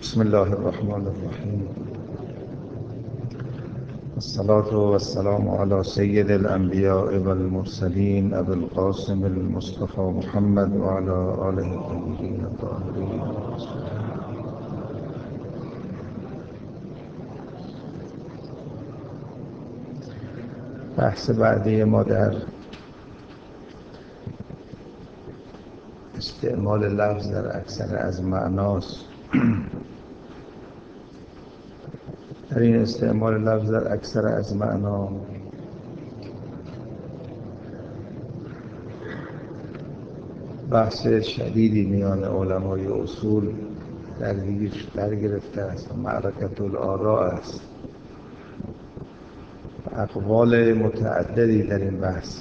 بسم الله الرحمن الرحیم. الصلاة والسلام على سید الانبیاء والمرسلین ابی القاسم المصطفى محمد وعلى آله الطیبین الطاهرین. بحث بعدی ما در استعمال لفظ در اکثر از معناست. در این استعمال لفظ در اکثر از معنا بحث شدیدی میان علمای اصول در گرفته است و معرکة الآراء است. اقوال متعددی در این بحث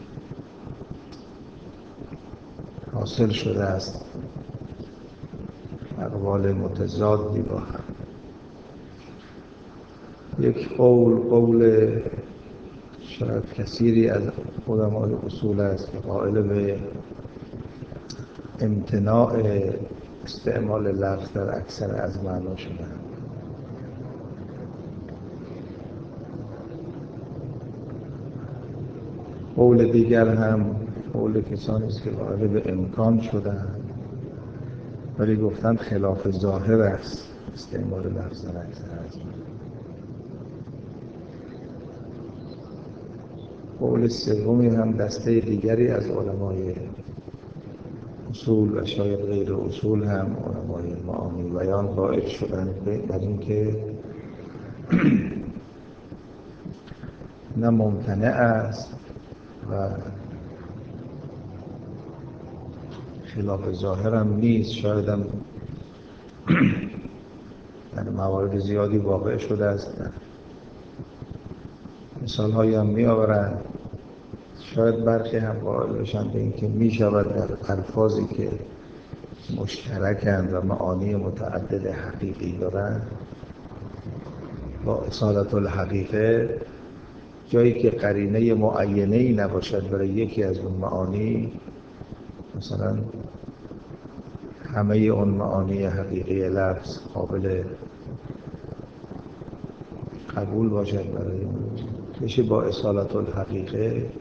حاصل شده است، اقوال متضادی با هم. یک قول شاید کثیری از علمای اصول است که قائل به امتناع استعمال لفظ در اکثر از معنا شدند. قول دیگر هم قول کسانی است که قائل به امکان شدند، ولی گفتند خلاف ظاهر است استعمال لفظ در اکثر از معنا. قول سومی هم دسته دیگری از علمای اصول و شاید غیر اصول هم علمای معانی بیان قائل شدند بر این که نه ممتنع است و خلاف ظاهر هم نیست، شاید هم در موارد زیادی واقع شده است. مثال هایی هم می آورند. شاید برخی هم قائل بشن به این که می شود در الفاظی که مشترکند و معانی متعدد حقیقی دارند با اصالت الحقیقه، جایی که قرینه معینه‌ای نباشد برای یکی از اون معانی، مثلا همه اون معانی حقیقی لفظ قابل قبول باشد برای بشه با اصالت الحقیقه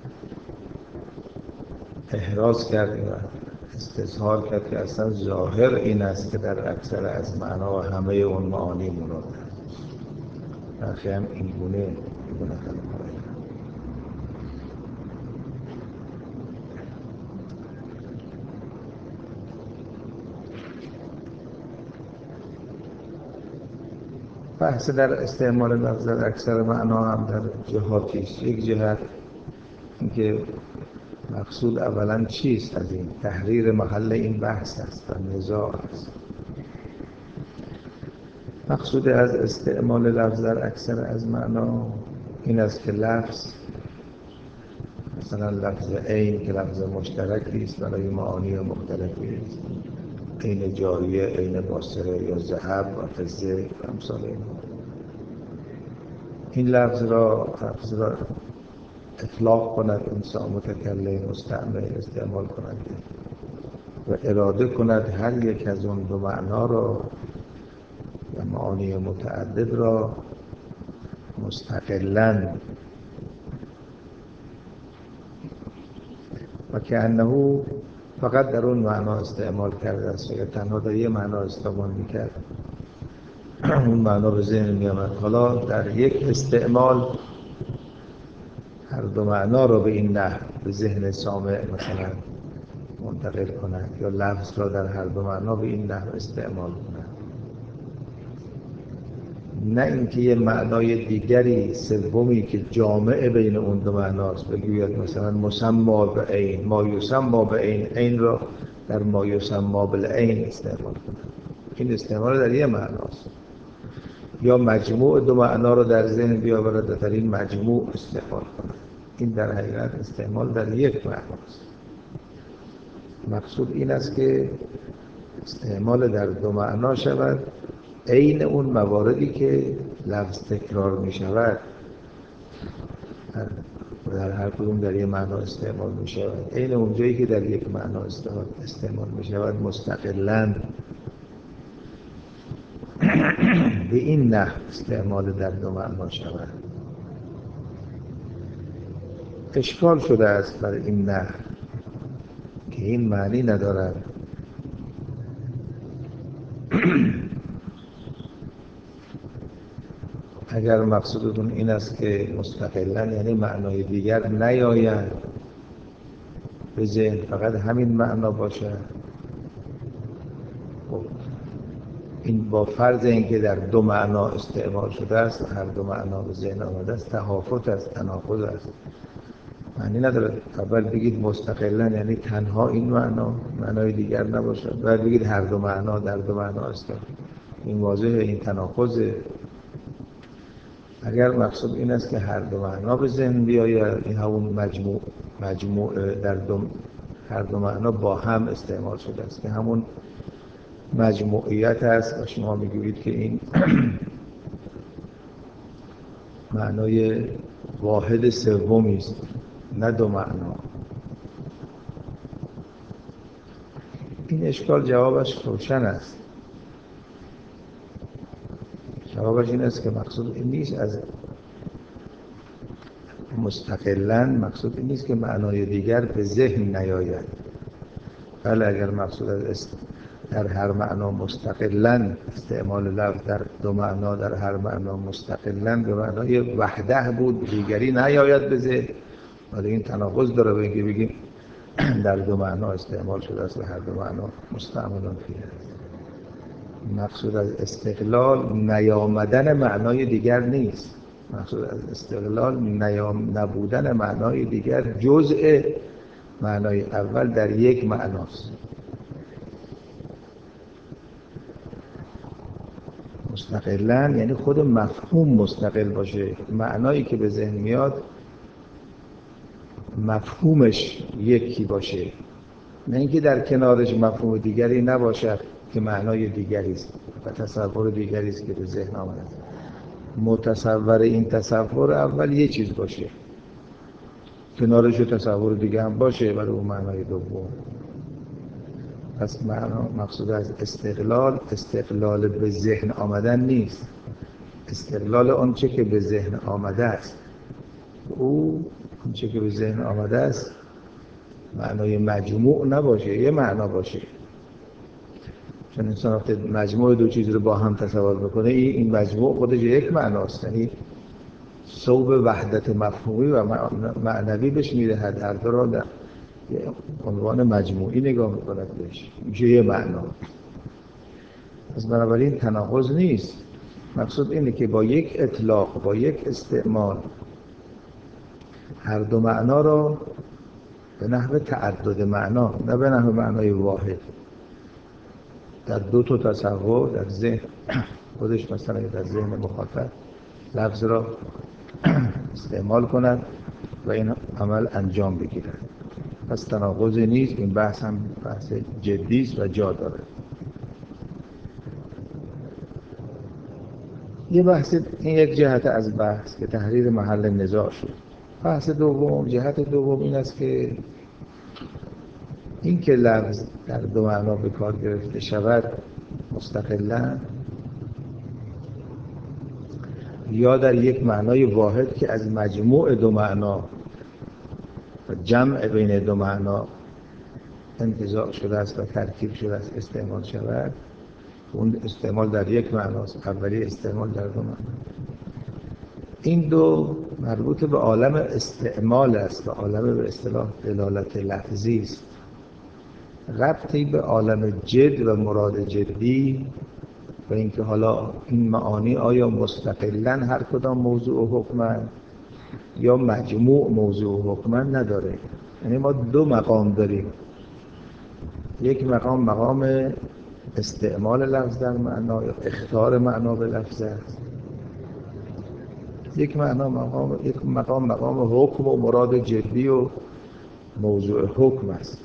احراز کرد و استظهار کرد که اصلا ظاهر این است که در اکثر از معنا و همه اون معانی مراد است. برخی هم این گونه بحث در استعمال لفظ در اکثر معنا هم در جهاتی است. یک جهت اینکه مقصود اولا چیست از این تحریر محل این بحث است و نزاع است. مقصود از استعمال لفظ در اکثر از معنا این است که لفظ، مثلا لفظ عین که لفظ مشترکی است برای معانی مختلفی است، عین جاریه، عین باصره یا ذهب و فضه و امثال این لفظ را اطلاق کند انسان متکلم مستعمل استعمال کند و اراده کند هر یک از اون دو معنا را و معانی متعدد را مستقلاً و که انه فقط در اون معنا استعمال کرده است یا تنها در یه معنا استعمال میکرد، اون معنا به ذهن میامد. حالا در یک استعمال هر دو معنا را به این نحو به ذهن سامع مثلا منتقل کند یا لفظ را در هر دو معنا به این نحو استعمال کند، نه اینکه یه معنای دیگری سومی که جامع بین اون دو معناست بگوید مثلا مسما به عین، ما یسما به عین، عین را در ما یسما بالعین استعمال کند. این استعمال در یه معناست. یا مجموع دو معنا را در ذهن بیاورد و در این مجموع استعمال کند. این در حقیقت استعمال در یک معناست. مقصود این است که استعمال در دو معنا شود، عین اون مواردی که لفظ تکرار می شود در هر کدوم در یک معنا استعمال می شود، عین اون جایی که در یک معنا استعمال می شود مستقلاً به این نحو استعمال در دو معنا شود. اشکال شده است بر این نحو که این معنی ندارد. اگر مقصودتون این است که مستقلاً یعنی معنای دیگر نیاید به ذهن، فقط همین معنا باشد، خب این با فرض اینکه در دو معنا استعمال شده است، هر دو معنا به ذهن آمده است، تهافت است، تناقض است، معنی نداره. اول بگید مستقلاً یعنی تنها این معنا، معنای دیگر نباشد، بعد بگید هر دو معنا در دو معنا است. این واضحه، این تناقضه. اگر مقصود این است که هر دو معنا به ذهن بیاید، این همون مجموع در هر دو معنا با هم استعمال شده است که همون مجموعیت است و شما میگویید که این معنای واحد سومی است، نه دو معنا. این اشکال جوابش روشن است. جوابش این است که مقصود این نیست از مستقلاً، مقصود این نیست که معنای دیگر به ذهن نیاید. بله، اگر مقصود از در هر معنا مستقلاً استعمال لفظ در دو معنا در هر معنا مستقلاً به معنای وحده بود، دیگری نیاید به ذهن، ولی این تناقض داره به اینکه بگیم در دو معنا استعمال شده است و هر دو معنا مستعمل فیه است. مقصود از استقلال نیامدن معنای دیگر نیست. مقصود از استقلال نبودن معنای دیگر جزء معنای اول در یک معناست. مستقلاً یعنی خود مفهوم مستقل باشه، معنایی که به ذهن میاد مفهومش یکی باشه، نه اینکه در کنارش مفهوم دیگری نباشد که معنای دیگری است و تصور دیگری است که به ذهن آمده. متصور این تصور اول یه چیز باشه، کنارش تصور دیگه هم باشه برای اون معنای دوم. پس مقصود از استقلال به ذهن آمدن نیست، استقلال آنچه که به ذهن آمده است. او آنچه که به ذهن آمده است معنای مجموع نباشه، یه معنا باشه. چون انسان وقتی مجموع دو چیز رو با هم تصور بکنه، این مجموع خودش یک معناست، یعنی صوب وحدت مفهومی و معنوی بهش میدهد، هر دو را در عنوان مجموعی نگاه میکند بهش، میشه یه معنا. از بنابراین تناقض نیست. مقصود اینه که با یک اطلاق، با یک استعمال هر دو معنا را به نحو تعدد معنا، نه به نحو معنای واحد، در دو تا تصور در ذهن خودش، مثلا در ذهن مخاطب لفظ را استعمال کند و این عمل انجام بگیرد. پس تناقضی نیست. این بحث هم بحث جدی است و جا داره. یه بحث، این یک جهت از بحث که تحریر محل نزاع شد. بحث دوم، جهت دوم این است که این که لفظ در دو معنا به کار گرفته شود مستقلاً یا در یک معنای واحد که از مجموع دو معنا و جمع بین دو معنا انتزاع شده است و ترکیب شده است استعمال شود، اون استعمال در یک معناست، اولی استعمال در دو معنا. این دو مربوط به عالم استعمال است و عالم به اصطلاح دلالت لفظی است. ربطی به عالم جد و مراد جدی و اینکه حالا این معانی آیا مستقلاً هر کدام موضوع و حکمند یا مجموع موضوع و حکمند نداره. یعنی ما دو مقام داریم. یک مقام استعمال لفظ در معنا یا اخطار معنا به لفظ است. یک مقام حکم و مراد جدی و موضوع حکم است.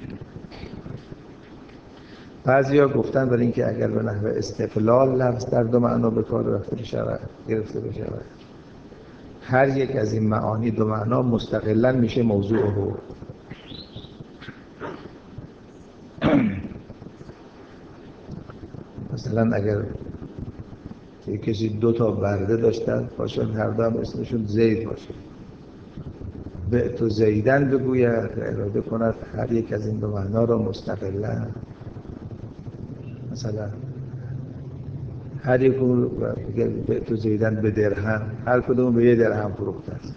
بعضیا گفتن برای اینکه اگر به نحو استقلال لفظ در دو معنا به کار گرفته بشود، هر یک از این معانی دو معنا مستقلاً میشه موضوع حکم. مثلا اگر یه کسی 2 تا برده داشتن باشن، هر دو هم اسمشون زید باشه. بعت زیدن بگوید و اراده کند هر یک از این دو معنا را مستقلا. مثلا هر یک بگه بعت زیدن به درهم، هر کدوم به 1 درهم فروخته است.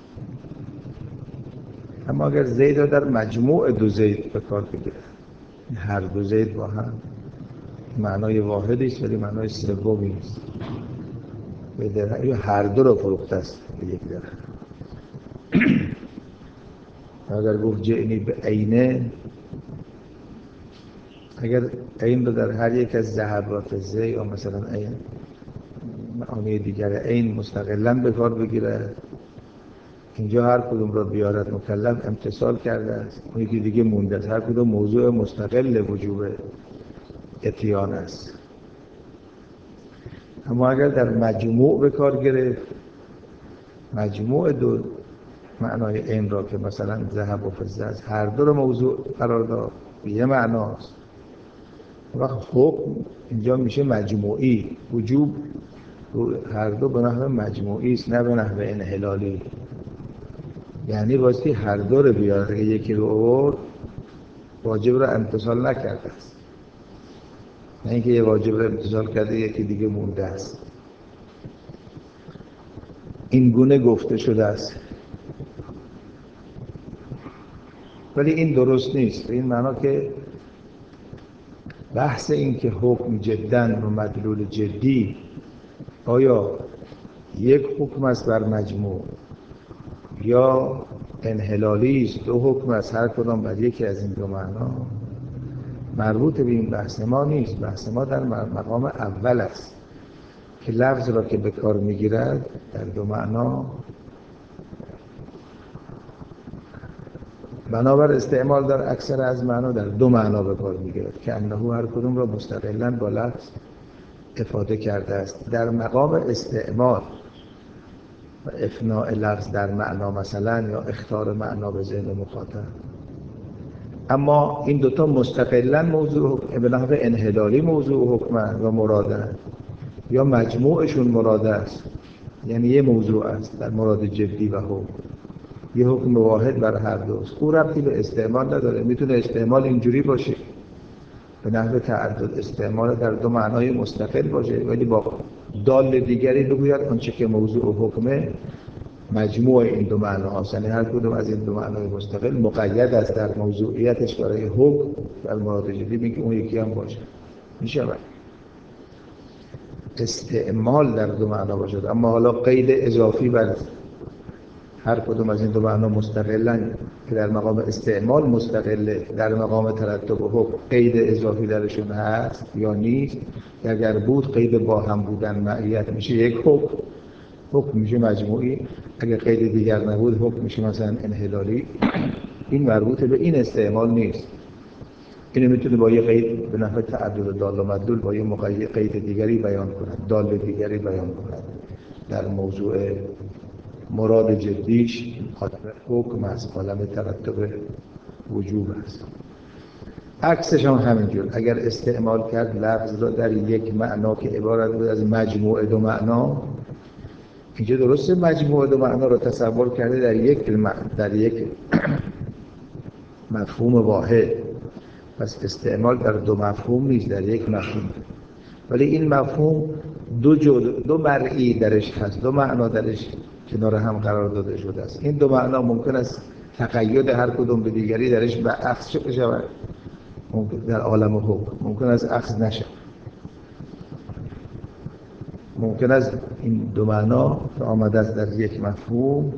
اما اگر زید را در مجموع 2 زید به کار بگیره، هر 2 زید با هم معنای واحدی است ولی معنای سومی نیست. به درهم یا هر دو را فروخته است به 1 درهم. اگر گفت جئنی به عینه، اگر عین رو در هر یک از ذهب و فضه یا مثلا عین معانی دیگر عین مستقلاً به کار بگیره، اینجا هر کدوم را بیارد مکلف امتثال کرده است، اون یکی دیگه مونده است. هر کدوم موضوع مستقل وجوب اتیان است. اما اگر در مجموع به کار گرفت، مجموع 2 معنای عین را که مثلا ذهب و فضه است، هر دو را موضوع قرار داد، به یه معناست. وقت حکم اینجا میشه مجموعی. وجوب هر دو به نحو مجموعی است، نه به نحو انحلالی. یعنی بایستی هر دو رو بیاره. اگه یکی رو آورد واجب رو امتثال نکرده است، نه اینکه یه واجب رو امتثال کرده یکی دیگه مونده است. این گونه گفته شده است، ولی این درست نیست. به این معنا که بحث این که حکم جداً و مدلول جدی آیا یک حکم است بر مجموع یا انحلالی است، 2 حکم است هر کدام بر یکی از این 2 معنا، مربوط به این بحث ما نیست. بحث ما در مقام اول است که لفظ را که به کار میگیرد در 2 معنا بنابر استعمال در اکثر از معنا در 2 معنا به کار میگیرد که انه هر کدوم را مستقلاً با لفظ افاده کرده است. در مقام استعمال و افناء لفظ در معنا مثلا یا اخطار معنا به ذهن مخاطب. اما این 2 تا مستقلاً موضوع به نحو انحلالی موضوع حکمند و مرادند، یا مجموعشون مراد است، یعنی یه موضوع است در مراد جدی و حکم، یه حکم واحد بر هر دوست. او ربطی به استعمال نداره. میتونه استعمال اینجوری باشه به نحو تعدد، استعمال در 2 معنای مستقل باشه ولی با دال دیگری بگوید آنچه که موضوع و حکمه مجموع این 2 معنا هاست. یعنی هر کدوم از این 2 معنای مستقل مقید است در موضوعیتش برای حکم در مراد جدی، میگه اون یکی هم باشه. میشه استعمال در 2 معنا باشد، اما حالا قید اضافی بر هر کدوم از این 2 معنا مستقلاً که در مقام استعمال مستقله، در مقام ترتب و حکم قید اضافی درشون هست یا نیست. اگر بود قید با هم بودن معیت میشه یک حکم میشه مجموعی. اگر قید دیگر نبود حکم میشه مثلا انحلالی. این مربوط به این استعمال نیست. اینو میتونه با یه قید به نحو تعدد دال و مدلول با یه قید دیگری بیان کند، دال دیگری بیان کند. در موضوع مراد جدیش عالم حکم است، عالم ترتب وجوب است. عکسش هم همینجور. اگر استعمال کرد لفظ را در یک معنا که عبارت بود از مجموعه 2 معنا، اینجا درسته مجموعه 2 معنا را تصور کرده در یک مفهوم واحد، پس استعمال در 2 مفهوم نیست، در یک مفهوم. ولی این مفهوم 2 مرئی درش هست، 2 معنا درش کنار هم قرار داده شده است. این 2 معنا ممکن است تقید هر کدوم به دیگری درش به عکس بشود. ممکن در عالم حکم ممکن است عکس نشود. ممکن است این 2 معنا که آمده است در یک مفهوم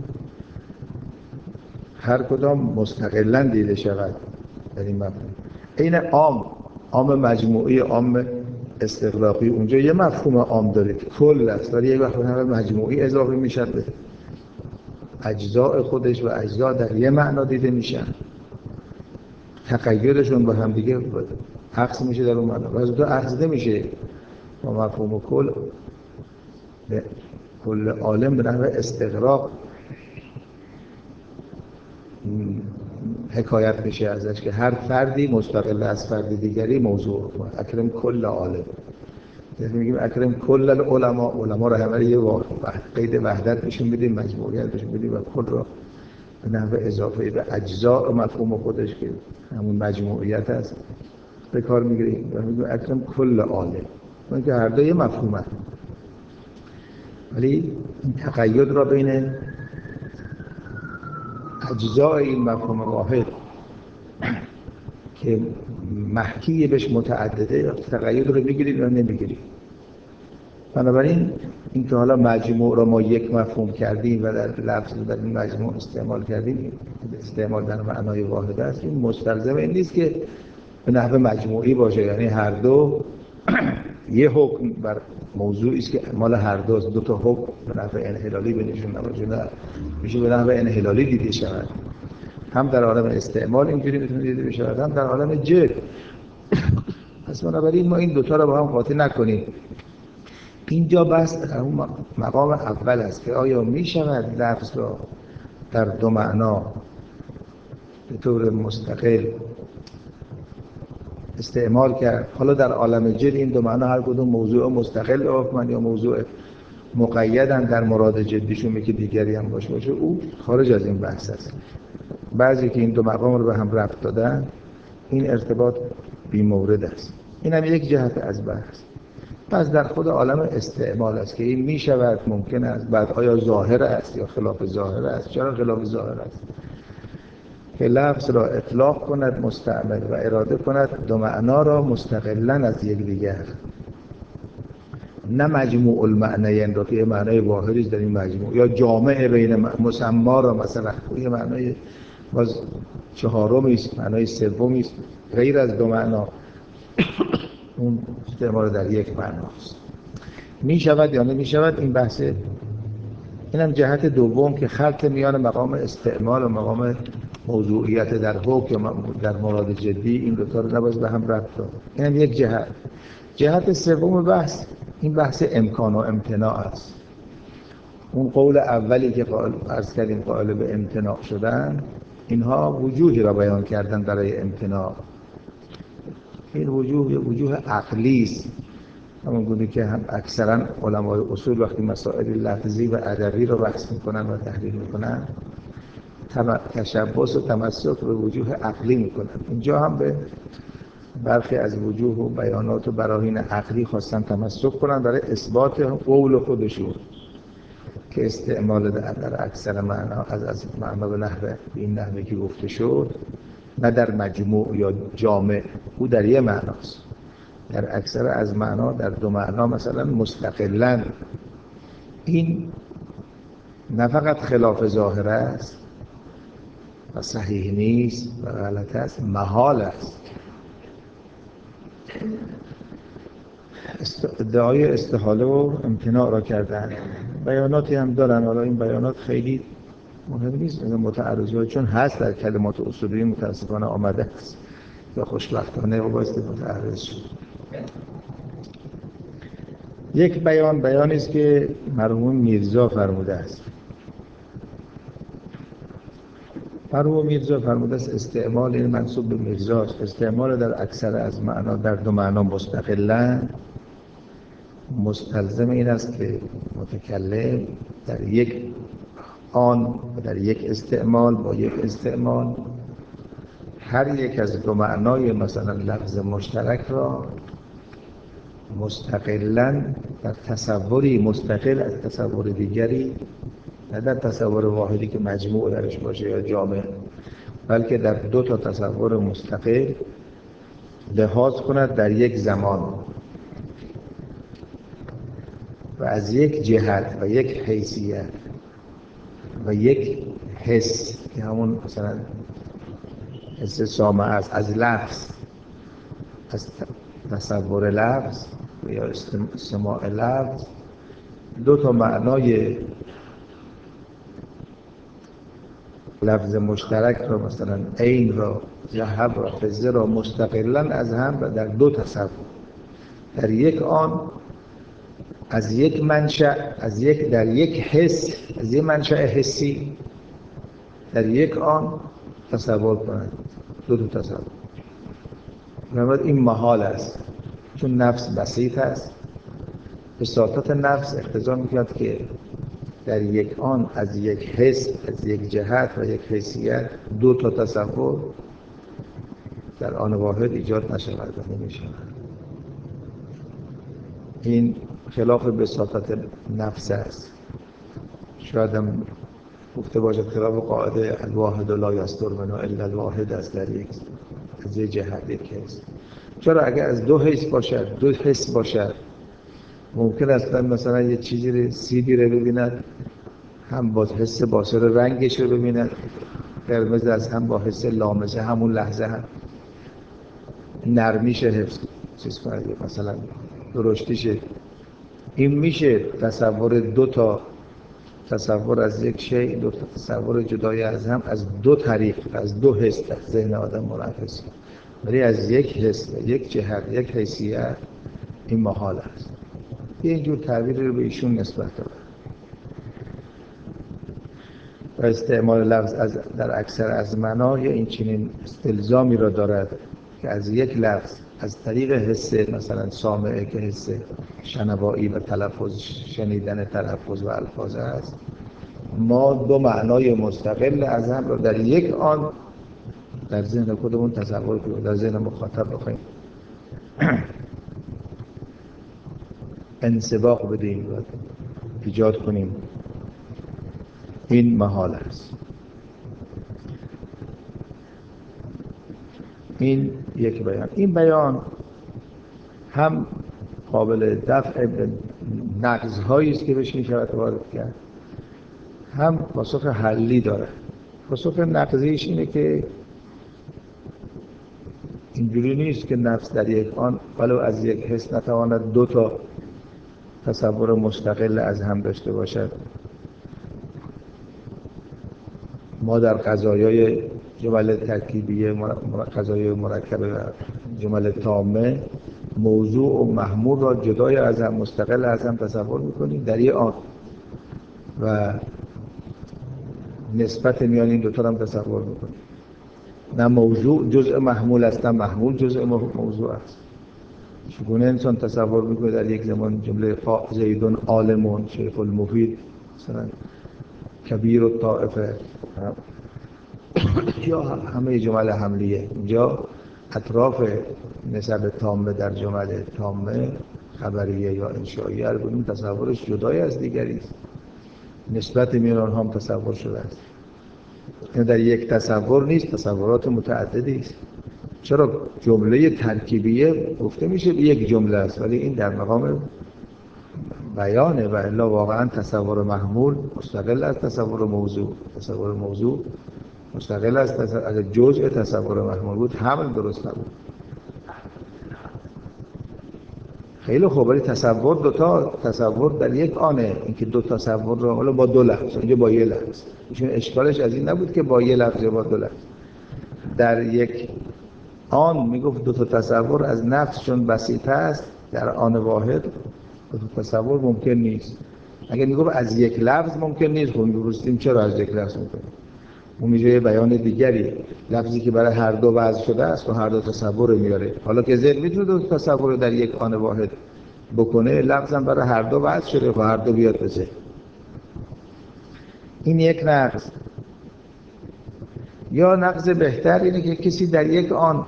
هر کدام مستقلاً دیده شود در این مفهوم. این عام مجموعی، عام استغراقی، اونجا یه مفهوم عام داره که کل است، ولی یک مفهوم مجموعی اضافه میشه به اجزاء خودش و اجزا در یه معنا دیده میشن، تقییدشون با هم دیگه عکس میشه در اون معنا. و از دو عکس نمیشه با مفهوم کل به کل عالم به نحو استغراق حکایت میشه ازش که هر فردی مستقل از فرد دیگری موضوع اکرم کل عالم. میگیم اکرم کل علما رو همه یه قید وحدت بهشون بدیم، مجموعیت بهشون بدیم و کل رو به نحو اضافه به اجزاء مفهوم خودش که همون مجموعیت هست به کار میگیریم و میگیم اکرم کل عالم. اون که هر دو یه مفهوم هست، ولی این تقید را بین اجزاء این مفهوم واحد که محکی بهش متعدده تقید رو بگیریم یا نمیگیریم. بنابراین این که حالا مجموع را ما یک مفهوم کردیم و در لفظ در این مجموع استعمال کردیم، استعمال در معنای واحد است، این مستلزم این نیست که به نحو مجموعی باشه، یعنی هر دو یه حکم بر موضوعی است که مال هر دو تا حکم به نحو انحلالی بینشون نباشه، نه میشه به نحو انحلالی دیده شود. هم در عالم استعمال اینجوری میتونه دیده بشه، هم در عالم جد. پس بنابراین ما این دوتا رو با هم قاطی نکنیم. اینجا بحث در اون مقام اول است که آیا می شود لفظ را در دو معنا به طور مستقل استعمال کرد. حالا در عالم جد این دو معنا هر کدوم موضوع مستقل حکمن یا موضوع مقیدن در مراد جدیشون، که دیگری هم باشه او خارج از این بحث است. بعضی که این دو مقام رو به هم ربط دادن این ارتباط بی مورد است. این هم یک جهت از بحث. پس در خود عالم استعمال است که این می شود، ممکن است، بعد آیا ظاهر است یا خلاف ظاهر است؟ چرا خلاف ظاهر است؟ که لفظ را اطلاق کند مستعمل و اراده کند دو معنا را مستقلاً از یکدیگر، نه مجموع المعنیین را که یه معنای واحدی در این مجموع، یا جامع بین مسما را مثلا یه معنای باز چهارمی است، معنای سومی است غیر از دو معنا، اون استعمال در یک معناست. می شود یا نمی شود این بحثه. اینم جهت دوم که خلط میان مقام استعمال و مقام موضوعیت در حکم در مراد جدی این دو تا رو نباید به هم ربط داد. اینم یک جهت. جهت سوم بحث این بحث امکان و امتناع است. اون قول اولی که عرض کردیم قائل به امتناع شدن، اینها وجوهی را بیان کردن برای امتناع. این وجوه عقلی است، همون گونه که هم اکثرا علمای اصول وقتی مسائل لفظی و ادبی رو بحث میکنن و تحلیل میکنن تشبث و تمسک به وجوه عقلی میکنن. اینجا هم به برخی از وجوه و بیانات و براهین عقلی خواستن تمسک کنن برای اثبات قول خودشون که استعمال در اکثر معنا از معنا به نحو این نحوی که گفته شد، نه در مجموع یا جامع، او در یه معناست. در اکثر از معنا در دو معنا مثلا مستقلاً. این نه فقط خلاف ظاهر است و صحیح نیست و غلط است، محال است. ادعای استحاله و امتناع را کردن. بیاناتی هم دارن، حالا این بیانات خیلی مهم نیست متعرض، چون هست در کلمات اصولی متاسفانه آمده است و خوشبختانه و بایستی متعرض شد. یک بیانی است که مرحوم میرزا فرموده است. مرحوم میرزا فرموده است استعمال این منسوب به میرزا است، استعمال در اکثر از معنا در دو معنا مستقلاً مستلزم این است که متکلم در یک آن و در یک استعمال با یک استعمال هر یک از دو معنای مثلا لفظ مشترک را مستقلاً در تصوری مستقل از تصور دیگری، نه در تصور واحدی که مجموع درش باشه یا جامع، بلکه در دو تا تصور مستقل لحاظ کند در یک زمان و از یک جهت و یک حیثیت و یک حس که همون مثلا حس سامعه است، از لفظ، از تصور لفظ یا سماع لفظ دو تا معنای لفظ مشترک را مثلا عین را، ذهب را، فضه را مستقلاً از هم و در دو تصور در یک آن از یک منشأ، در یک حس، از یک منشأ حسی در یک آن تصور کنند، دو تصور. این محال است، چون نفس بسیط است بساطت نفس اقتضا می‌کند که در یک آن از یک حس، از یک جهت و یک حیثیت دو تا تصور در آن واحد ایجاد نشود و نمی‌شود. این خلاف بساطت نفس است. شاید هم گفته باشد خلاف قاعده الواحد لا یصدر منه الا الواحد است، در یک از یک جهت یک حس. چرا اگر از دو حس باشد، دو حس باشد، ممکن است مثلا یه چیزی رو سیبی رو ببیند، هم با حس باصر رنگش رو ببیند قرمز است، هم با حس لامسه همون لحظه هم نرمیش حفظ چیز کنه، مثلا درشتیشه. این میشه تصور دو تا تصور از یک شی، دو تا تصور جدای از هم از دو طریق، از دو حس در ذهن آدم منعکس، ولی از یک حس، یک جهت، یک حیثیت این محال است. اینجور تعبیری رو به ایشون نسبت داد. و استعمال لفظ در اکثر از منای این چنین استلزامی را دارد که از یک لفظ از طریق حس مثلا سامعه که حس شنوایی و تلفظ، شنیدن تلفظ و الفاظ است، ما دو معنای مستقل از هم را در یک آن در ذهن خودمون تصور کنیم، در ذهن مخاطب بخوایم انسباق بدیم و ایجاد کنیم. این محال است. این یک بیان. این بیان هم قابل دفع نقض‌هایی است که بهش می‌شود وارد کرد، هم پاسخ حلی داره. پاسخ نقضیش اینه که اینجوری نیست که نفس در یک آن ولو از یک حس نتواند دو تا تصور مستقل از هم داشته باشد. ما در قضایای جمل ترکیبیه، قضایای مرکبه و جمل تامه موضوع و محمول را جدای از هم، مستقل از هم تصور میکنیم در یک آن و نسبت میان این دوتا هم تصور میکنیم. نه موضوع جزء محمول است، نه محمول جزء موضوع است. چگونه انسان تصور میکنه در یک زمان جمله زیدون عالمون شیخ المفید مثلا کبیر الطائفه یا همه جمل حملیه، اینجا اطراف نسب تامه در جمل تامه خبریه یا انشائیه رو ببینیم تصورش جدای از دیگری است، نسبت میان آنها هم تصور شده است. این در یک تصور نیست، تصورات متعددی است. چرا جمله ترکیبیه گفته میشه یک جمله است، ولی این در مقام بیانه و الا واقعا تصور محمول مستقل از تصور موضوع. تصور موضوع مستقل از اگر جزء تصور محمول بود حمل درست نبود. خیلی خوب، ولی تصور دوتا تصور در یک آنه، اینکه دو تصور رو حالا با دو لفظ، اینجا با یه لفظ. ایشون اشکالش از این نبود که با یه لفظ یا با دو لفظ. در یک آن میگفت دو تا تصور از نفس چون بسیطه است، در آن واحد دو تا تصور ممکن نیست. اگر میگفت از یک لفظ ممکن نیست، خب می‌پرسیدیم چرا از یک لفظ ممکن؟ اون میشه بیان دیگری، لفظی که برای هر دو وضع شده است و هر دو تصور رو میاره. حالا که ذهن میتونه دو تصور رو در یک آن واحد بکنه، لفظم برای هر دو وضع شده و هر دو بیاد به ذهن. این یک نقض. یا نقض بهتر اینه که کسی در یک آن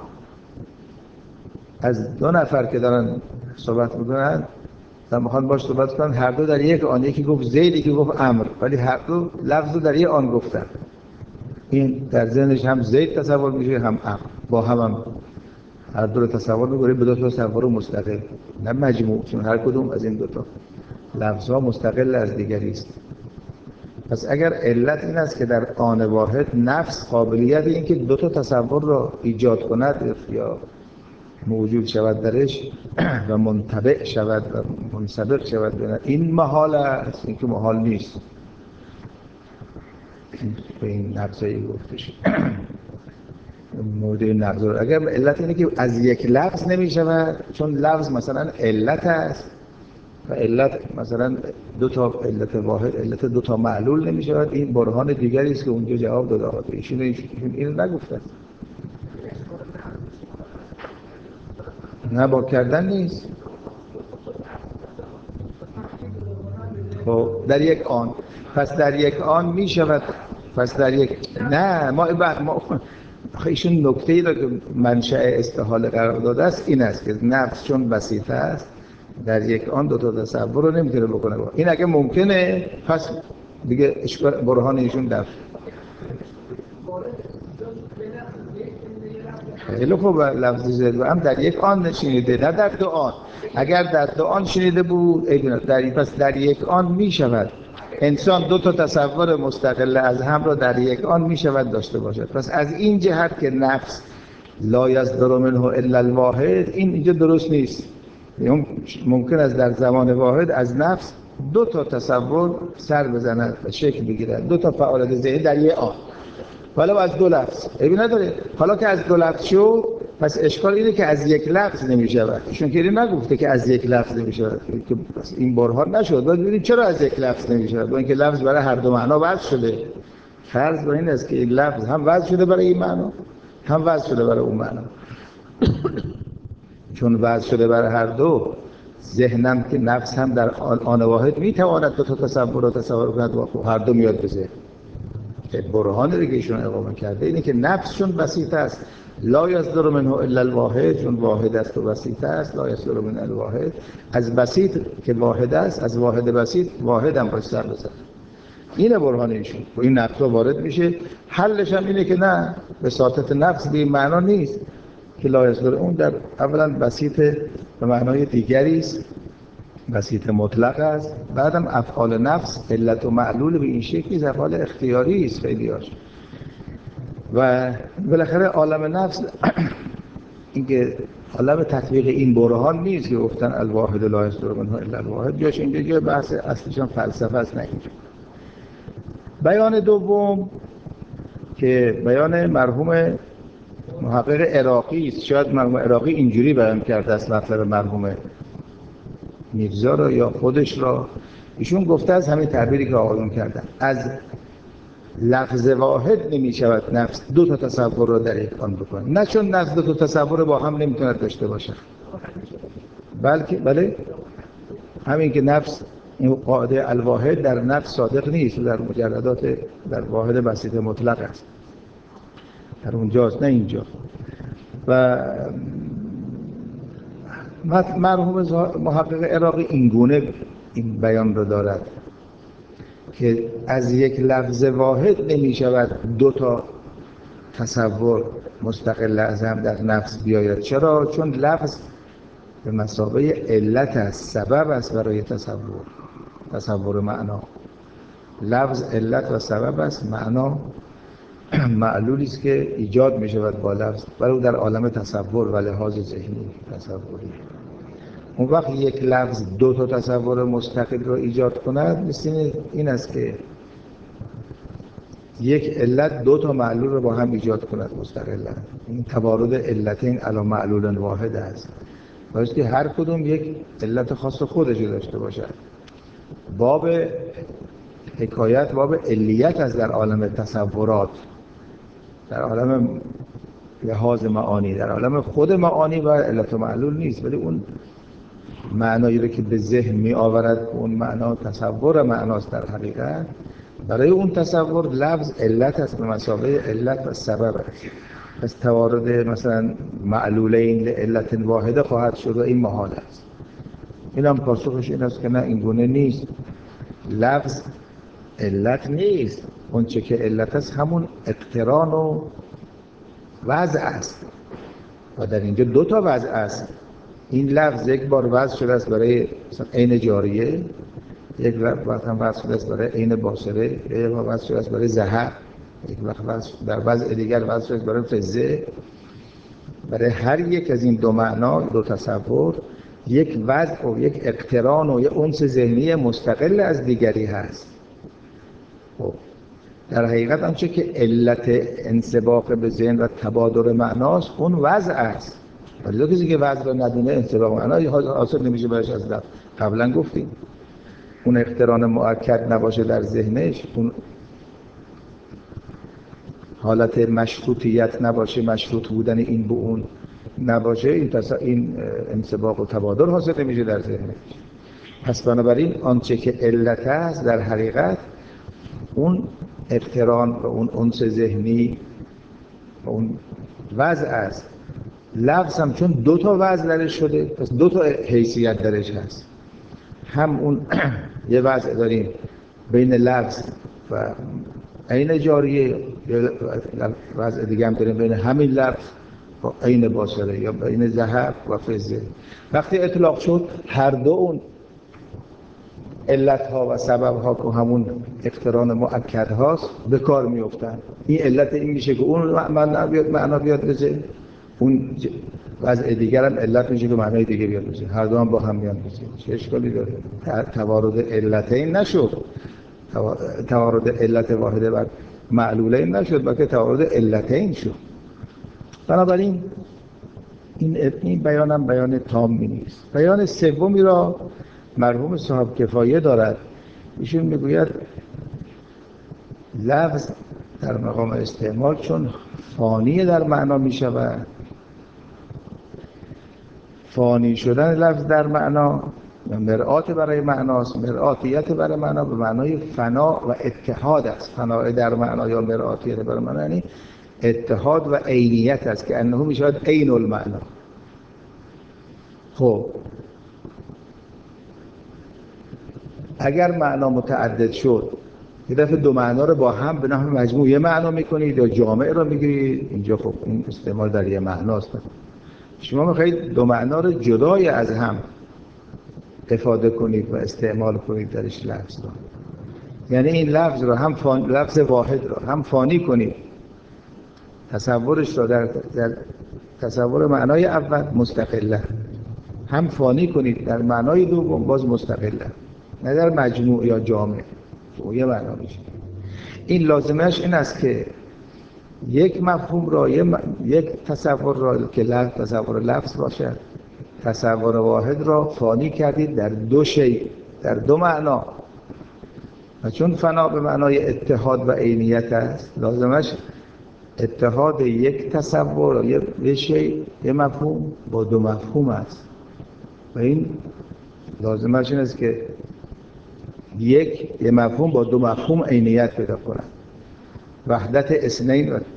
از دو نفر که دارن صحبت میکنن و میخوان باش صحبت کنن، هر دو در یک آن، یکی گفت زید یکی گفت عمرو، ولی هر دو لفظ رو در یک آن گفتن. این در ذهنش هم زید تصور میشه هم عمرو، با هم هر دو رو تصور میکنه به دو تا تصور مستقل، نه مجموع، چون هر کدوم از این دو تا لفظها مستقل از دیگری است. پس اگر علت این است که در آن واحد نفس قابلیت این که دو تا تصور را ایجاد کند یا موجود شود درش و منطبع شود و منسبق شود، این محال است، این که محال نیست. به این نقضایی گفته شد. مورد این نقض اگر علت اینه که از یک لفظ نمی شود، چون لفظ مثلا علت است و علت مثلا دو تا علت واحد، علت دو تا معلول نمی شود، این برهان دیگری است که اونجا جواب داده. ایشون اینو نگفتن. نه با کردن نیست. خب در یک آن، پس در یک آن می شود، پس در یک، نه ما ایشون نکته ای را که منشأ استحاله قرار داده است این است که نفس چون بسیطه است در یک آن دو تا تصور رو نمیتونه بکنه. این اگه ممکنه پس دیگه برهان ایشون در خیلی خوب. لفظ زد هم در یک آن نشینیده، نه در دو آن. اگر در دو آن شنیده بود پس در یک آن می شود انسان دو تا تصور مستقل از هم را در یک آن می شود داشته باشد. پس از این جهت که نفس لا یصدر منه الا الواحد، این اینجا درست نیست. ممکن است در زمان واحد از نفس دو تا تصور سر بزنند و شکل بگیرد، دو تا فعالیت ذهنی در یک آن، حالا از دو لفظ عیبی نداره. حالا که از دو لفظ شد پس اشکال اینه که از یک لفظ نمیشود، چون که این نگفته که از یک لفظ نمیشود، که این برهان نشد. باید ببینید چرا از یک لفظ نمیشود. با اینکه لفظ برای هر دو معنا وضع شده. فرض بر این است که این لفظ هم وضع شده برای این معنا هم وضع شده برای اون معنا. چون وضع شده برای هر دو، ذهنم که نفس هم در آن واحد میتواند دو تا تصور کند و هر دو میاد به ذهن. برهانی که ایشون اقامه کرده اینه که نفسشون بسیطه است، لا یصدر منه الا الواحد، چون واحد است و بسیطه است. لا یصدر منه الواحد، از بسیط که واحد است، از واحد بسیط واحد هم باید سر بزنه. اینه برهان ایشون. و این نفس وارد میشه. حلش هم اینه که نه، بساطت نفس به این معنا نیست که لا یصدر، اون در اولا بسیط به معنای دیگری است، بسیط مطلق است. بعدم افعال نفس علت و معلول به این شکلی افعال اختیاری است خیلیاش. و بالاخره عالم نفس اینکه عالم تطبیق این برهان نیست که گفتن الواحد لا یصدر منه الا الواحد، جاش اینجا جای بحث اصلیش هم فلسفه است، نه اینجا. بیان دوم که بیان مرحوم محقق عراقی است. شاید مرحوم عراقی اینجوری بیان کرده است مطلب مرحوم میرزا را یا خودش را. ایشون گفته از همین تعبیری که آقایون کردن، از لفظ واحد نمی شود نفس دو تا تصور را در یک آن بکنه. نه چون نفس دو تا تصور با هم نمیتونه داشته باشه، بلکه بله همین که نفس این قاعده الواحد در نفس صادق نیست، در مجردات در واحد بسیط مطلق است، در اونجاست نه اینجا. و مرحوم محقق عراقی اینگونه این بیان رو دارد که از یک لفظ واحد نمی شود دو تا تصور مستقل از هم در نفس بیاید. چرا؟ چون لفظ به مثابه علت است، سبب است برای تصور معنا. لفظ علت و سبب است، معنا معلولی است که ایجاد می شود با لفظ، ولی در عالم تصور و لحاظ ذهنی تصوری. اون وقت یک لفظ دو تا تصور مستقل رو ایجاد کند، مثل این است که یک علت دو تا معلول رو با هم ایجاد کند مستقلا. این توارد علتین علی معلول واحد است. باید که هر کدوم یک علت خاص خودش داشته باشد. باب حکایت باب علیت است در عالم تصورات، در عالم لحاظ معانی، در عالم خود معانی و علت و معلول نیست، ولی اون معنایی رو که به ذهن می آورد اون معنا تصور معناست. در حقیقت برای اون تصور لفظ علت است، به مثابه علت و سبب است. پس توارد مثلا معلولین لعلت واحده خواهد شد و این محال است. این هم پاسخش این است که نه، این گونه نیست. لفظ علت نیست، اون چه که علت است همون اقتران و وضع است و در اینجا دو تا وضع است. این لفظ یک بار وضع شده است برای عین جاریه، یک وقت هم وضع شده است برای عین باصره، یک وقت وضع شده است برای زهر، یک وقت در وضع دیگر وضع شده است برای فزه. برای هر یک از این دو معنا، دو تصور، یک وضع و یک اقتران و یک انس ذهنی مستقل از دیگری هست. خب در حقیقت آنچه که علت انسباق به ذهن و تبادر معناست اون وضع است. ولی کسی که وضع رو ندونه انسباق معنی حاصل نمیشه برش. از قبلا گفتیم اون اقتران مؤکد نباشه در ذهنش، اون حالت مشروطیت نباشه، مشروط بودن این به اون نباشه، این انسباق و تبادر حاصل نمیشه در ذهنش. پس بنابراین آنچه که علت است در حقیقت اون اقتران و اون انس ذهنی و اون وضع است. لفظ هم چون دو تا وضع درش شده، پس دو تا حیثیت درش هست. هم اون یه وضع داریم بین لفظ و عین جاریه، یه وضع دیگه هم داریم بین همین لفظ و عین باصره یا بین ذهب و فضه. وقتی اطلاق شد هر دو اون علتها و سببها که همون اقتران مؤکد هاست به کار میافتن. این علت این میشه که اون معنا بیاد بشه، اون وضع دیگر هم علت میشه که معنای دیگه بیاد بشه، هر دو هم با هم میان بشه. چه اشکالی داره؟ توارد علتین نشد، توارد علت واحده بر معلولین نشد، بلکه توارد علتین شد. بنابراین این بیانم بیان تامی نیست. بیان سومی را مرحوم صاحب کفایه دارد. ایشون میگوید لفظ در مقام استعمال چون فانی در معنا میشود، فانی شدن لفظ در معنا مرآت برای معناست، مرآتیت برای معنا به معنای فنا و اتحاد است. فنا در معنا یا مرآتیت برای معنا یعنی اتحاد و عینیت است که انه میشود عین المعنا. خب اگر معنا متعدد شد، یه دفعه دو معنا رو با هم به نحو مجموع یه معنا میکنید یا جامع رو میگیرید، اینجا خب این استعمال در یه معناست. شما میخواید دو معنا رو جدای از هم افاده کنید و استعمال کنید درش لفظ رو، یعنی این لفظ رو هم لفظ واحد رو هم فانی کنید، تصورش رو در تصور معنای اول مستقله، هم فانی کنید در معنای دوم باز مستقله، نه در مجموع یا جامع. یه معنا میشه. این لازمش این است که یک مفهوم را یک تصور را که تصور لفظ باشد، تصور واحد را فانی کردید در دو شیء، در دو معنا. و چون فنا به معنای اتحاد و عینیت است، لازمش اتحاد یک تصور یک شیء، یک مفهوم با دو مفهوم است. و این لازمش این است که یک مفهوم با دو مفهوم عینیت پیدا کند. وحدت اثنین و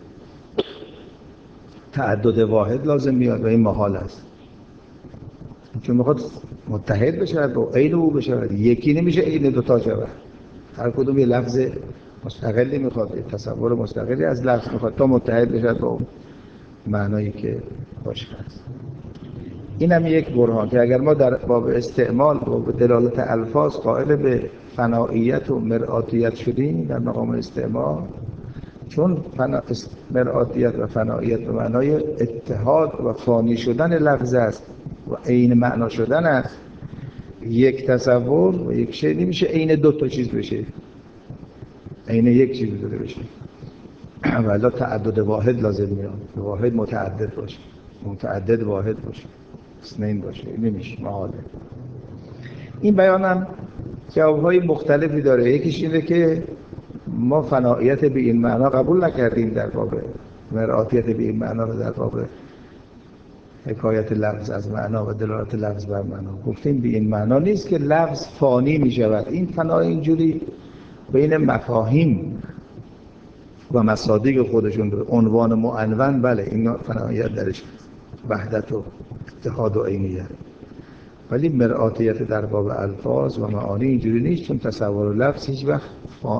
تعدد واحد لازم میاد و این محال است، چون میخواد متحد بشه با عین او بشه، یکی نمیشه عین دوتا شود. هر کدوم یه لفظ مستقلی میخواد، یه تصور مستقلی از لفظ میخواد تا متحد بشه با اون معنایی که باشه است. این هم یک برهان که اگر ما در باب استعمال و دلالت الفاظ قائل به فنائیت و مرآتیت شدیم در مقام استعمال، چون مرآتیت و فنائیت به معنای اتحاد و فانی شدن لفظ است و عین معنا شدن است، یک تصور و یک شیء نمیشه عین دو تا چیز بشه، عین یک چیز بشه. ولی تعدد واحد لازم میاد، واحد متعدد باشه، متعدد واحد باشه، اثنین باشه، نمیشه، محاله. این بیانم جوابهای مختلفی داره. یکیش اینه که ما فنائیت به این معنا قبول نکردیم در باب مرآتیت به این معنا رو در باب حکایت لفظ از معنا و دلالت لفظ بر معنا گفتیم به این معنا نیست که لفظ فانی می شود. این فنا اینجوری بین مفاهیم و مصادیق خودشون داره. عنوان معنون بله این فناییت درش وحدت و اتحاد و عینیت، ولی مرآتیت در باب الفاظ و معانی اینجوری نیست، چون تصور لفظ هیچ وقت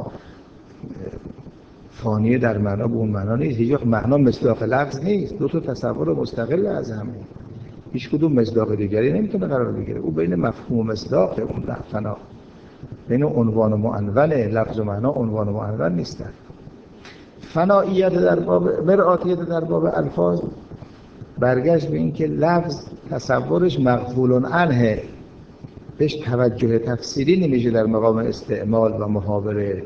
فانی در معنا به اون معنا نیست. هیچ وقت معنا مصداق لفظ نیست، دو تا تصور مستقل از همه، هیچ کدوم مصداق دیگری نمیتونه قرار بگیره. او بین مفهوم و مصداق اون فنا، بین عنوان و معنون لفظ و معنا عنوان و معنون نیستن. فنائیت در باب مرآتیت در باب الفاظ برگشت به این که لفظ تصورش مغفول عنه، بهش توجه تفسیری نمیشه در مقام استعمال و محاوره.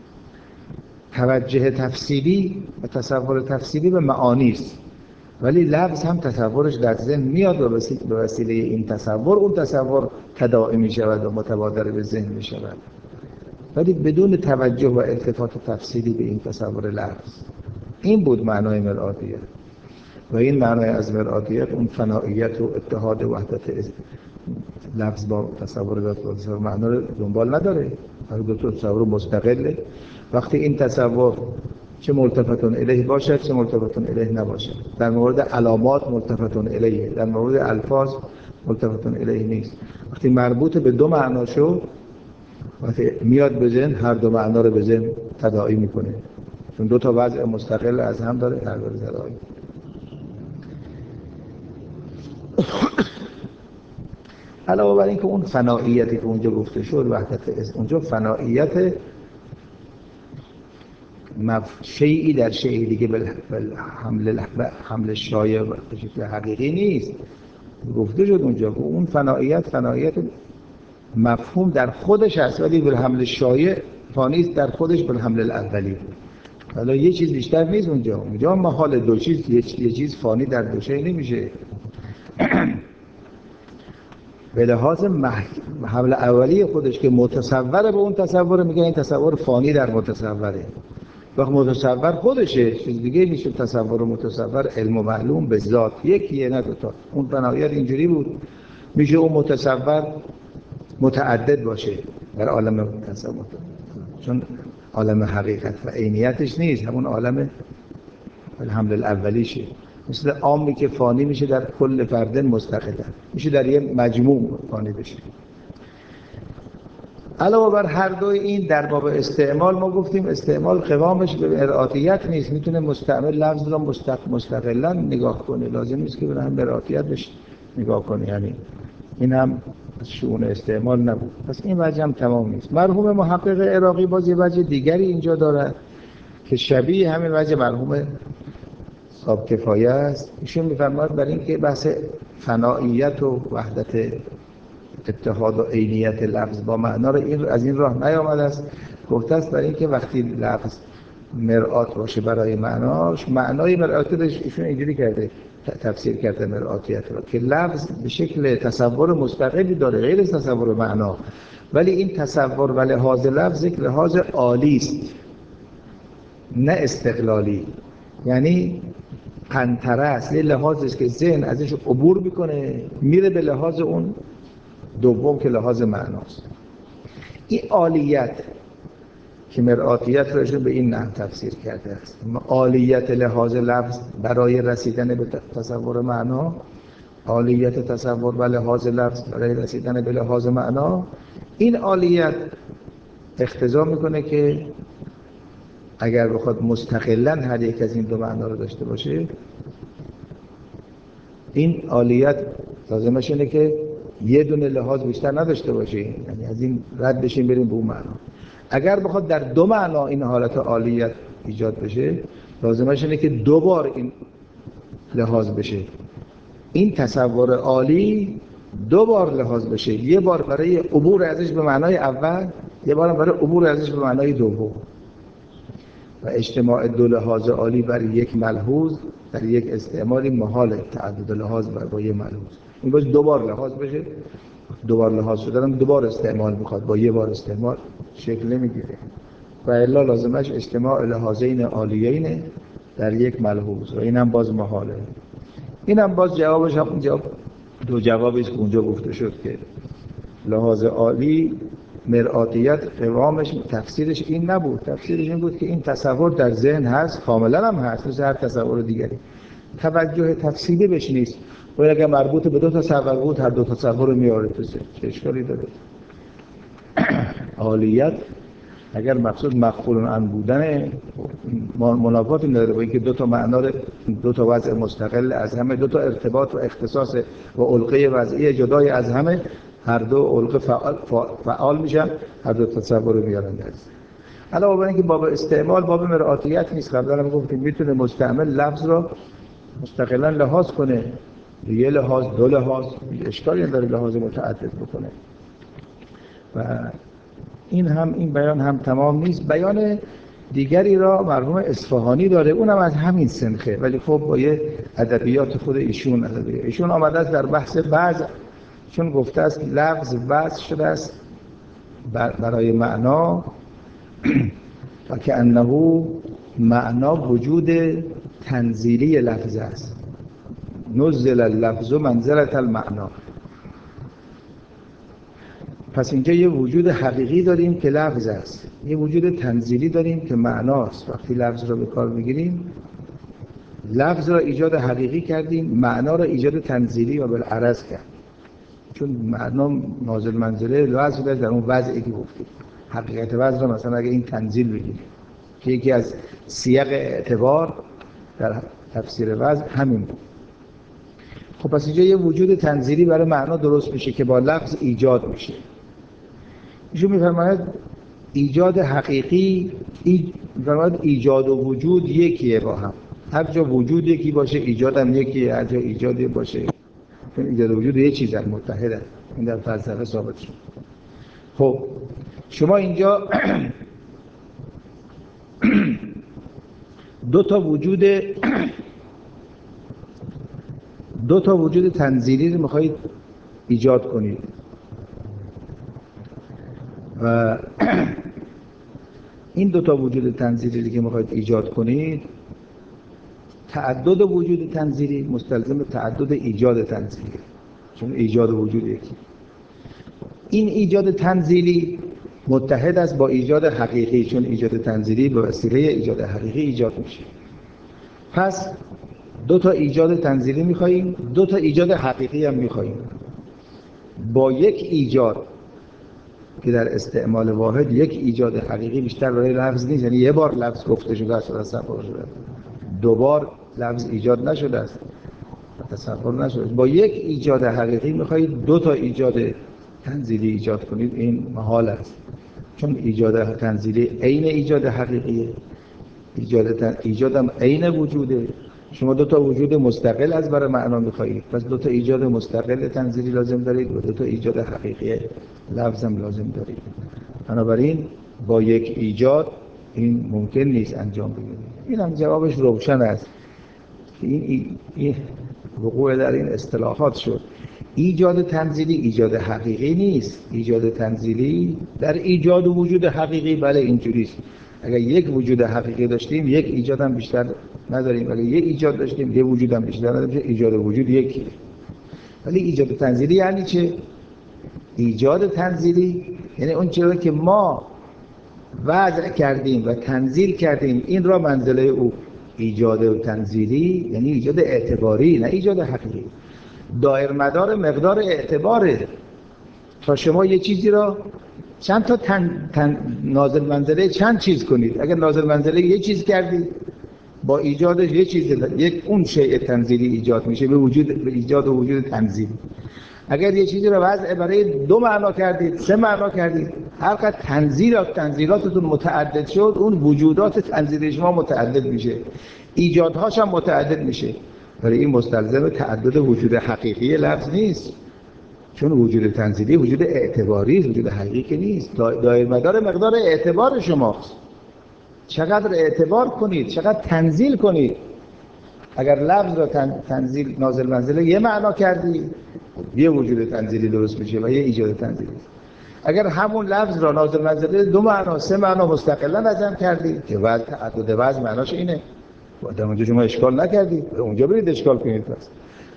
توجه تفسیری و تصور تفسیری به معانی است، ولی لفظ هم تصورش در ذهن میاد و به وسیله این تصور اون تصور تداعی می شود و متبادر به ذهن می شود، ولی بدون توجه و التفات تفسیری به این تصور لفظ. این بود معنای مرآتیت. و این معنای از مرآتیت اون فنائیت و اتحاد و وحدت لفظ با تصور ذات با تصور معنا رو دنبال نداره، هر دو تا تصور مستقله. وقتی این تصور چه ملتفتون الیه باشد چه ملتفتون الیه نباشد، در مورد علامات ملتفتون الیه، در مورد الفاظ ملتفتون الیه نیست. وقتی مربوط به دو معنا شد، وقتی میاد به ذهن، هر دو معنا رو به ذهن تداعی میکنه، چون دو تا وضع مستقل از هم داره، هر دو تداعی. علاوه بر این که اون فنائیتی که اونجا گفته شد، وحدت اونجا فنائیت شیئی در شیئی دیگه به حمل شایع به شکل حقیقی نیست. گفته شد اونجا که اون فنائیت مفهوم در خودش هست، ولی به حمل شایع فانیست در خودش به حمل الاولی. حالا یه چیز بیشتر نیست اونجا محال دو چیز، یه چیز فانی در دو شی نمیشه. به لحاظ حمل اولی خودش که متصوره به اون تصور، میگه این تصور فانی در متصوره. وقت متصور خودشه، چیز دیگه میشه. تصور و متصور علم و معلوم به ذات یکیه، نه دوتا. اون فنایت اینجوری بود، میشه اون متصور متعدد باشه در عالم تصور، چون عالم حقیقت و عینیتش نیست، همون عالم حمل الاولیشه. مثل عامی که فانی میشه در کل فرد مستقلا، میشه در یه مجموع فانی بشه. علاوه بر هر دوی این، در باب استعمال ما گفتیم استعمال قوامش به مرآتیت نیست، میتونه مستعمل لفظ را مستقلا نگاه کنه، لازم نیست که به هم مرآتیت بشه نگاه کنه. یعنی این هم شؤون استعمال نبود. پس این وجه هم تمام نیست. مرحوم محقق عراقی باز یه وجه دیگری اینجا داره که شبیه همین وجه مرحوم صاحب کفایه است. ایشون می‌فرماید برای اینکه بحث فنائیت و وحدت اتحاد و عینیت لفظ با معنا رو از این راه نیامده است. گفته است برای اینکه وقتی لفظ مرآت باشه برای معناش، معنای مرآتیتش ایشون اینجوری کرده، تفسیر کرده مرآتیت رو که لفظ به شکل تصور مستقلی داره غیر از تصور معنا، ولی این تصور و لحاظ لفظ یک لحاظ عالی است نه استقلالی. یعنی قنطره است، یه لحاظی است که ذهن ازش عبور میکنه میره به لحاظ اون دوم که لحاظ معناست. این عالیت که مرآتیت رو به این نحو تفسیر کرده است، عالیت لحاظ لفظ برای رسیدن به تصور معنا، عالیت تصور و لحاظ لفظ برای رسیدن به لحاظ معنا. این عالیت اقتضا میکنه که اگر بخواد مستقلاً هر یک از این دو معنا رو داشته باشه، این عالیت لازمش اینه که یه دونه لحاظ بیشتر نداشته باشه، یعنی از این رد بشیم بریم به اون معنا. اگر بخواد در دو معنا این حالت عالیت ایجاد بشه، لازمش اینه که دو بار این لحاظ بشه. این تصور عالی دو بار لحاظ بشه، یه بار برای عبور ازش به معنای اول، یه بار برای عبور ازش به معنای دوم. و اجتماع دو لحاظ عالی بر یک ملحوظ در یک استعمالی محال، تعدد لحاظ با یک ملحوظ. این باید دو بار لحاظ بشه. دو بار لحاظ شدن دو بار استعمال میخواد، با یه بار استعمال شکل نمیگیره. و الا لازمش اجتماع لحاظین عالیین در یک ملحوظ و اینم باز محاله. اینم باز جوابش هم اونجا دو جوابی است که اونجا گفته شد که لحاظ عالی مرآتیت قوامش تفسیرش این نبود، تفسیرش این بود که این تصور در ذهن هست، کاملا هم هست مثل هر تصور دیگری، توجه تفصیلی بهش نیست. و اگر مربوط به دو تصور بود هر دو تصور رو میاره تو ذهن، چه اشکالی داره؟ عالیت اگر مقصود مغفور عن بودن منافاتی نداره با اینکه دو تا معنا، دو تا وضع مستقل از همه، دو تا ارتباط و اختصاص و علقه وضعی جدای از همه، هر دو علقه فعال میشن، هر دو تصور رو میارن درست. علاوه بر اینکه باب استعمال باب مرآتیت نیست، قبلا هم گفتیم میتونه مستعمل لفظ رو مستقلا لحاظ کنه، یه لحاظ دو لحاظ، اشکالی نداره لحاظ متعدد بکنه. و این بیان هم تمام نیست. بیان دیگری را مرحوم اصفهانی داره، اونم از همین سنخه، ولی خب با یه ادبیات خود ایشون آمده است در بحث بعض، چون گفته است لفظ وضع شده است برای معنا و که انه معنا وجود تنزیلی لفظ است، نزل اللفظ منزلة المعنا. پس اینجا یه وجود حقیقی داریم که لفظ است، یه وجود تنزیلی داریم که معناست. وقتی لفظ رو به کار میگیریم، لفظ را ایجاد حقیقی کردیم، معنا را ایجاد تنزیلی و بالعرض کردیم. چون معنا نازل منزله لفظ در اون وضعی که گفتیم. حقیقت وضع را مثلا اگه این تنزیل بگیم که یکی از سیاق اعتبار در تفسیر وضع همین بود. خب پس اینجا یه وجود تنزیلی برای معنا درست میشه که با لفظ ایجاد میشه. ایشون میفرماید ایجاد حقیقی میفرماید ایجاد و وجود یکیه با هم. هر جا وجود یکی باشه ایجاد هم یکیه، هر جا ایجاد باشه. چون ایجاد و وجود یه چیز هم متحدن. این در فلسفه ثابت شد. خب شما اینجا دو تا وجود تنزیلی رو میخواید ایجاد کنید و این دو تا وجود تنزیلی که میخواید ایجاد کنید، تعدد وجود تنزیلی مستلزم تعدد ایجاد تنزیلی، چون ایجاد وجود یکی. این ایجاد تنزیلی متحد است با ایجاد حقیقی، چون ایجاد تنزیلی به وسیله ایجاد حقیقی ایجاد میشه. پس دو تا ایجاد تنزیلی میخواییم، دو تا ایجاد حقیقی هم میخواییم. با یک ایجاد که در استعمال واحد یک ایجاد حقیقی بیشتر برای لفظ نیست، یعنی یه بار لفظ گفته شده است و تصور شده، دو بار لفظ ایجاد نشده است و تصور نشده. با یک ایجاد حقیقی میخواهید دو تا ایجاد تنزیلی ایجاد کنید، این محال است، چون ایجاد تنزیلی عین ایجاد حقیقیه، ایجادم عین وجوده. شما دو تا وجود مستقل از برای معنا میخواهید، پس دو تا ایجاد مستقل تنزیلی لازم دارید و دو تا ایجاد حقیقی لفظم لازم دارید. بنابراین با یک ایجاد این ممکن نیست انجام بگیرید. این هم جوابش روشن است. این وقوع در این اصطلاحات شد. ایجاد تنزیلی ایجاد حقیقی نیست. ایجاد تنزیلی در ایجاد و وجود حقیقی بله اینجوریست. اگر یک وجود حقیقی داشتیم یک ایجاد هم بیشتر نداریم، اگر یک ایجاد داشتیم یک وجود هم بیشتر نداریم، ایجاد و وجود یکیه. ولی ایجاد تنزیلی یعنی چه؟ ایجاد تنزیلی یعنی اون چیزی که ما وضع کردیم و تنزیل کردیم این را منزله او. ایجاد و تنزیلی یعنی ایجاد اعتباری، نه ایجاد حقیقی. دایر مدار مقدار اعتباره. تا شما یه چیزی را چند تا نازل منزله چند چیز کنید. اگر نازل منزله یه چیز کردید با ایجادش یه چیز یک اون شیء تنزیلی ایجاد میشه به ایجاد و وجود تنزیلی. اگر یه چیزی رو وضع برای دو معنا کردید، سه معنا کردید، هر قدر تنزیلاتتون متعدد شد اون وجودات تنزیلی شما متعدد میشه، ایجادهاش هم متعدد میشه. ولی این مستلزم تعدد وجود حقیقی لفظ نیست، چون وجود تنزیلی وجود اعتباری است، وجود حقیقی نیست. دایر مدار مقدار اعتبار شماست. چقدر اعتبار کنید، چقدر تنزیل کنید. اگر لفظ را تنزیل نازل منزله یه معنا کردی یه وجود تنزیلی درست میشه و یه ایجاد تنزیلی. اگر همون لفظ را نازل منزله دو معنا سه معنا مستقلا نظم کردی که وضع تعدد وضع معناش اینه، بعد اونجا شما اشکال نکردید، اونجا برید اشکال کنید. پس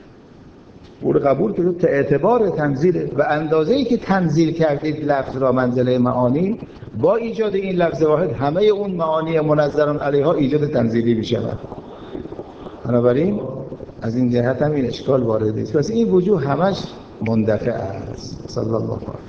او رو قبول کنید تا اعتبار تنزیله و اندازه‌ای که تنزیل کردید لفظ را منزله معانی، با ایجاد این لفظ واحد همه اون معانی منظران علیها ایجاد تنزیلی میشود. بنابراین از این جهت هم این اشکال وارد نیست. پس این وجوه همش مندفع است. صلی الله علیه و